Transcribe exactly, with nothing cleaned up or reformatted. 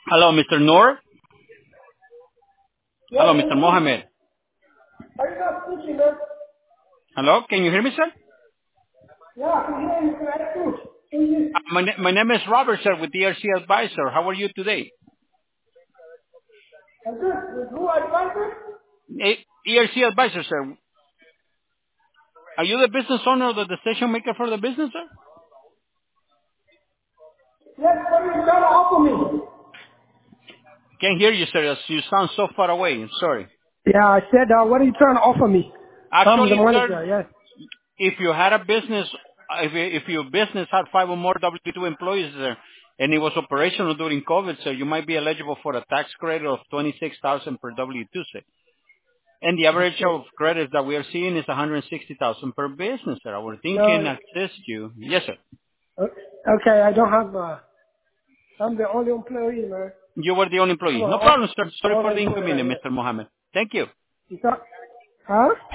Hello, Mister Noor. Yes, Hello, can Mister you hear me? Mohammed. Are you not speaking, man? Hello, can you hear me, sir? Yeah, I can hear you. Can I speak? Can you? Uh, My, na- my name is Robert, sir, with E R C Advisor. How are you today? I'm good. With who advisor? E- ERC Advisor, sir. Are you the business owner or the decision maker for the business, sir? Yes, what are you trying to offer me? Can't hear you, sir. You sound so far away. I'm sorry. Yeah, I said, uh, what are you trying to offer me? I'm the Actually, sir, manager, yes. if you had a business, if, you- if your business had five or more W two employees, sir, and it was operational during COVID, sir, you might be eligible for a tax credit of twenty-six thousand per W two, sir. And the average Okay. of credits that we are seeing is one hundred sixty thousand per business, sir. Our team can No, assist you. Yes, sir. uh, okay, I don't have, uh, I'm the only employee, man. You were the only I'm employee. an No off, problem, sir. Sorry for only the employee, inconvenience, yes. Mister Mohammed. Thank you. You thought, huh?